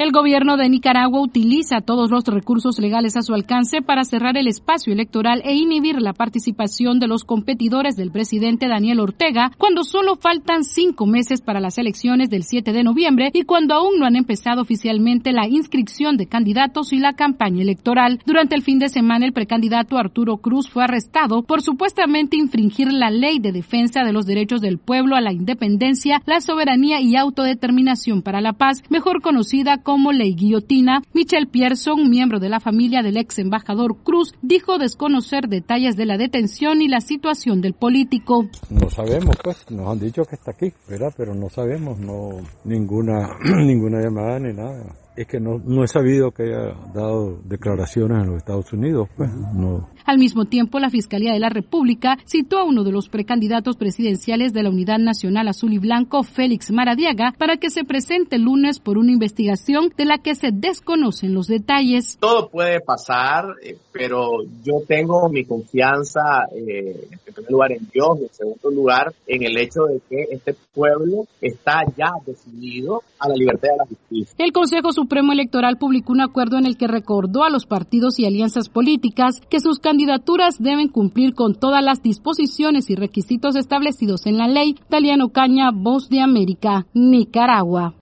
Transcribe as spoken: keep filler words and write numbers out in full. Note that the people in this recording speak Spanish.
El gobierno de Nicaragua utiliza todos los recursos legales a su alcance para cerrar el espacio electoral e inhibir la participación de los competidores del presidente Daniel Ortega cuando solo faltan cinco meses para las elecciones del siete de noviembre y cuando aún no han empezado oficialmente la inscripción de candidatos y la campaña electoral. Durante el fin de semana, el precandidato Arturo Cruz fue arrestado por supuestamente infringir la Ley de Defensa de los Derechos del Pueblo a la Independencia, la Soberanía y Autodeterminación para la Paz, mejor conocida como como ley guillotina. Michelle Pierson, miembro de la familia del ex embajador Cruz, dijo desconocer detalles de la detención y la situación del político. No sabemos, pues, nos han dicho que está aquí, ¿verdad? Pero no sabemos, no ninguna ninguna llamada ni nada. Es que no, no he sabido que haya dado declaraciones en los Estados Unidos, pues no. Al mismo tiempo, la Fiscalía de la República citó a uno de los precandidatos presidenciales de la Unidad Nacional Azul y Blanco, Félix Maradiaga, para que se presente el lunes por una investigación de la que se desconocen los detalles. Todo puede pasar, eh, pero yo tengo mi confianza, eh, en primer lugar en Dios, y en segundo lugar en el hecho de que este pueblo está ya decidido a la libertad y a la justicia. El Consejo Supremo Electoral publicó un acuerdo en el que recordó a los partidos y alianzas políticas que sus candidaturas deben cumplir con todas las disposiciones y requisitos establecidos en la ley. Taliano Caña, Voz de América, Nicaragua.